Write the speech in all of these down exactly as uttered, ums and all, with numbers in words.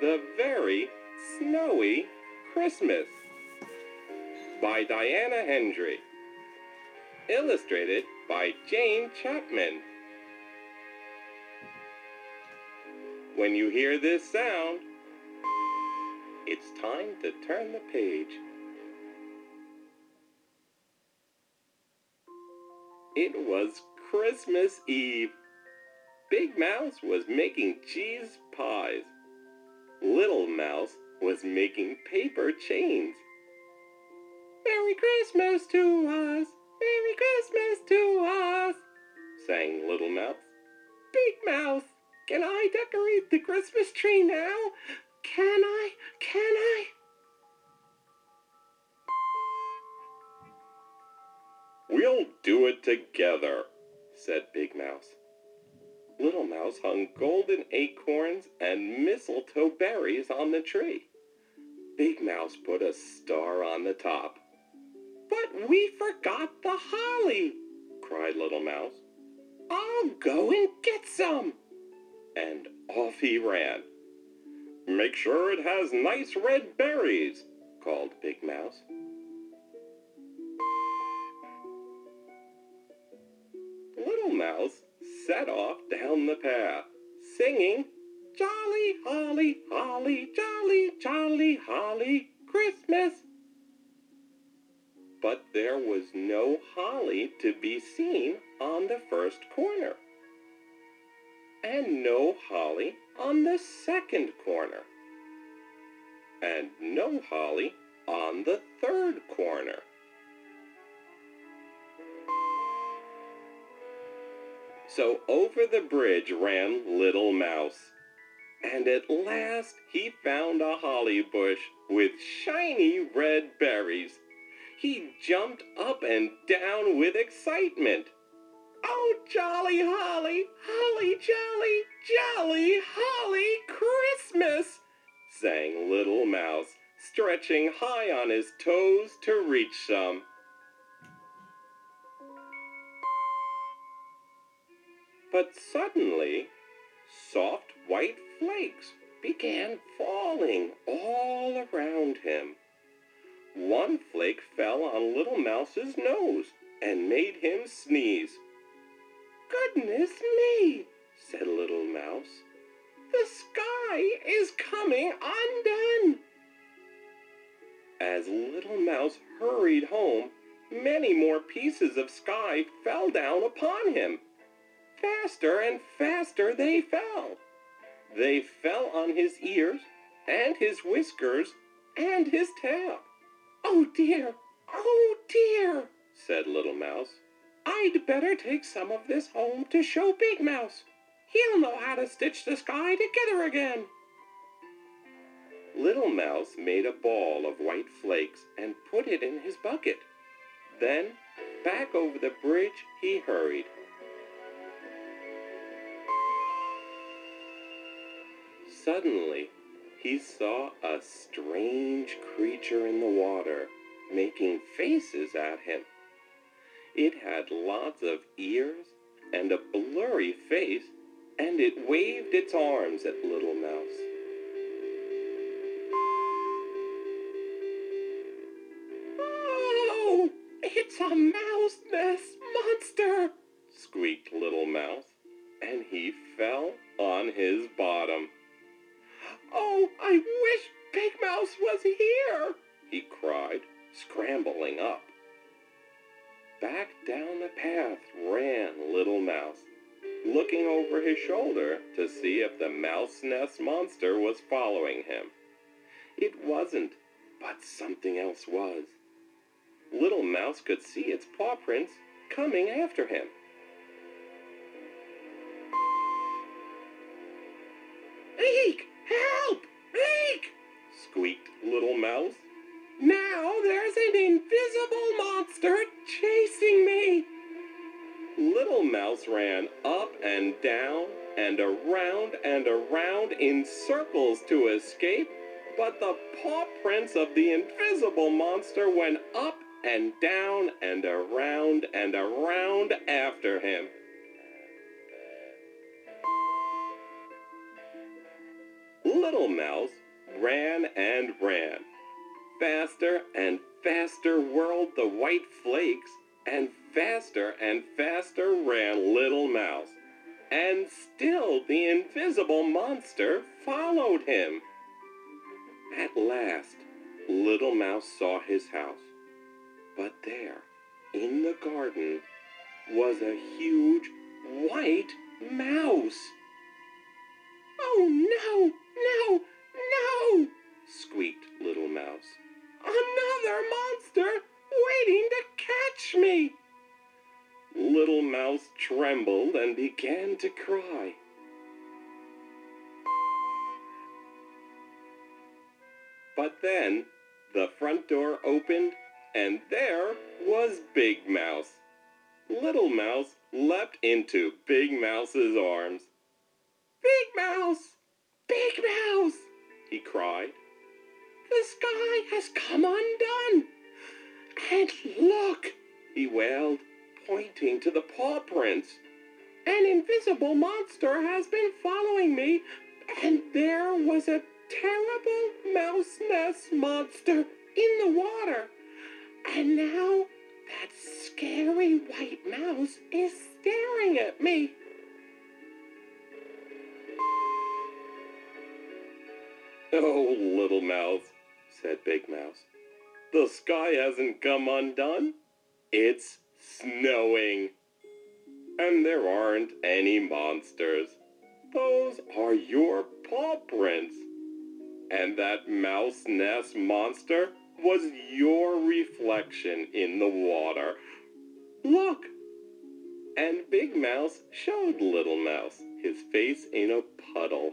The Very Snowy Christmas by Diana Hendry. Illustrated by Jane Chapman. When you hear this sound, it's time to turn the page. It was Christmas Eve. Big Mouse was making cheese pies. Little Mouse was making paper chains. "Merry Christmas to us! Merry Christmas to us!" sang Little Mouse. "Big Mouse, can I decorate the Christmas tree now? Can I? Can I?" "We'll do it together," said Big Mouse. Little Mouse hung golden acorns and mistletoe berries on the tree. Big Mouse put a star on the top. "But we forgot the holly!" cried Little Mouse. "I'll go and get some!" And off he ran. "Make sure it has nice red berries," called Big Mouse. Little Mouse set off down the path, singing, "Jolly, holly, holly, jolly, jolly, holly, Christmas." But there was no holly to be seen on the first corner, and no holly on the second corner, and no holly on the third corner. So over the bridge ran Little Mouse, and at last he found a holly bush with shiny red berries. He jumped up and down with excitement. "Oh, jolly holly, holly jolly, jolly holly Christmas!" sang Little Mouse, stretching high on his toes to reach some. But suddenly, soft white flakes began falling all around him. One flake fell on Little Mouse's nose and made him sneeze. "Goodness me," said Little Mouse. "The sky is coming undone." As Little Mouse hurried home, many more pieces of sky fell down upon him. Faster and faster they fell. They fell on his ears, and his whiskers, and his tail. "Oh dear, oh dear," said Little Mouse. "I'd better take some of this home to show Big Mouse. He'll know how to stitch the sky together again." Little Mouse made a ball of white flakes and put it in his bucket. Then, back over the bridge he hurried. Suddenly, he saw a strange creature in the water, making faces at him. It had lots of ears and a blurry face, and it waved its arms at Little Mouse. "Oh, it's a mouse nest monster!" squeaked Little Mouse, and he fell on his bottom. "Oh, I wish Big Mouse was here!" he cried, scrambling up. Back down the path ran Little Mouse, looking over his shoulder to see if the mouse nest monster was following him. It wasn't, but something else was. Little Mouse could see its paw prints coming after him. "Eek! Help! Eek!" squeaked Little Mouse. "Now there's an invisible monster chasing me!" Little Mouse ran up and down and around and around in circles to escape, but the paw prints of the invisible monster went up and down and around and around after him. Little Mouse ran and ran. Faster and faster whirled the white flakes, and faster and faster ran Little Mouse. And still the invisible monster followed him. At last, Little Mouse saw his house. But there, in the garden, was a huge white mouse. "Oh, no, no, no!" squeaked Little Mouse. "Another monster waiting to catch me!" Little Mouse trembled and began to cry. But then the front door opened, and there was Big Mouse. Little Mouse leapt into Big Mouse's arms. "Big Mouse! Big Mouse!" he cried. "The sky has come undone! And look!" he wailed, pointing to the paw prints. "An invisible monster has been following me, and there was a terrible mouse nest monster in the water. And now that scary white mouse is staring at me." "Oh, Little Mouse," said Big Mouse, "the sky hasn't come undone. It's snowing. And there aren't any monsters. Those are your paw prints. And that mouse nest monster was your reflection in the water. Look!" And Big Mouse showed Little Mouse his face in a puddle.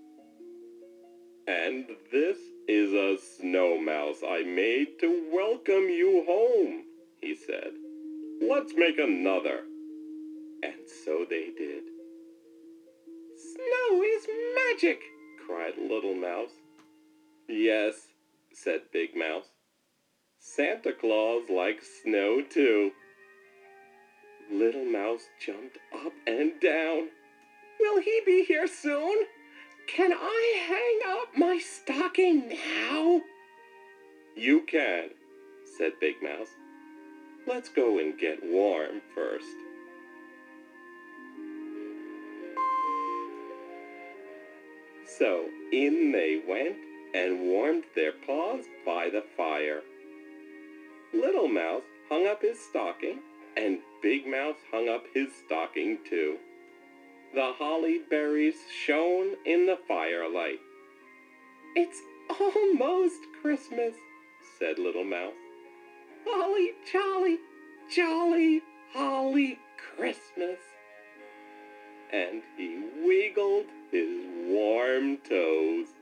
"And this is a snow mouse I made to welcome you home," he said. "Let's make another." And so they did. "Snow is magic!" cried Little Mouse. "Yes," said Big Mouse. "Santa Claus likes snow too." Little Mouse jumped up and down. "Will he be here soon? Can I hang up my stocking now?" "You can," said Big Mouse. "Let's go and get warm first." So in they went and warmed their paws by the fire. Little Mouse hung up his stocking, and Big Mouse hung up his stocking too. The holly berries shone in the firelight. "It's almost Christmas," said Little Mouse. "Holly jolly, jolly holly Christmas." And he wiggled his warm toes.